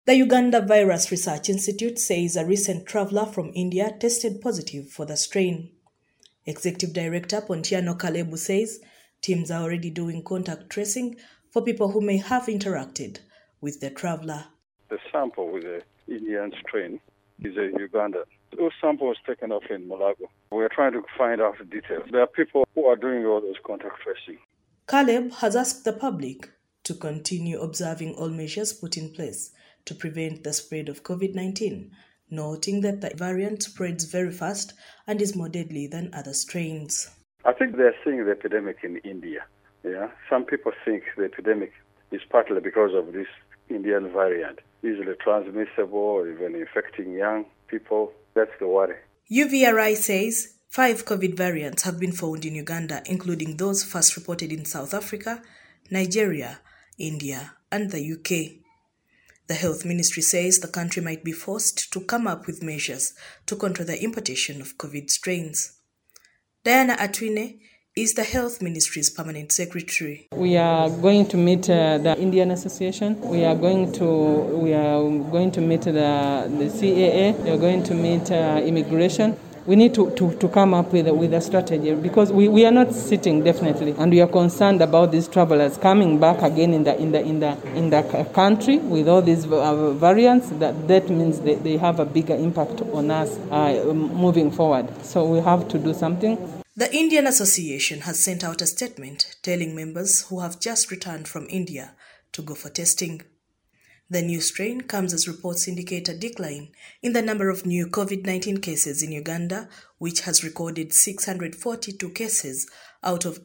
The Uganda Virus Research Institute says a recent traveler from India tested positive for the strain. Executive Director Pontiano Kalebu says teams are already doing contact tracing for people who may have interacted with the traveler. The sample with the Indian strain is a Ugandan. Those samples taken off in Mulago. We're trying to find out the details. There are people who are doing all those contact tracing. Caleb has asked the public to continue observing all measures put in place to prevent the spread of COVID-19, noting that the variant spreads very fast and is more deadly than other strains. I think they're seeing the epidemic in India. Yeah, some people think the epidemic is partly because of this Indian variant, easily transmissible, even infecting young people. That's the worry. UVRI says 5 COVID variants have been found in Uganda, including those first reported in South Africa, Nigeria, India, and the UK. The Health Ministry says the country might be forced to come up with measures to control the importation of COVID strains. Diana Atwine is the Health Ministry's permanent secretary. We are going to meet the Indian Association. We are going to meet the CAA. We are going to meet immigration. We need to come up with a strategy because we are not sitting definitely, and we are concerned about these travelers coming back again in the country with all these variants. That means they have a bigger impact on us moving forward. So we have to do something. The Indian Association has sent out a statement telling members who have just returned from India to go for testing. The new strain comes as reports indicate a decline in the number of new COVID-19 cases in Uganda, which has recorded 642 cases out of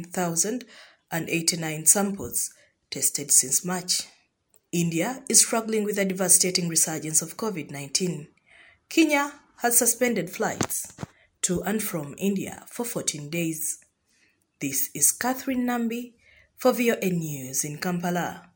89,089 samples tested since March. India is struggling with a devastating resurgence of COVID-19. Kenya has suspended flights to and from India for 14 days. This is Catherine Nambi for VOA News in Kampala.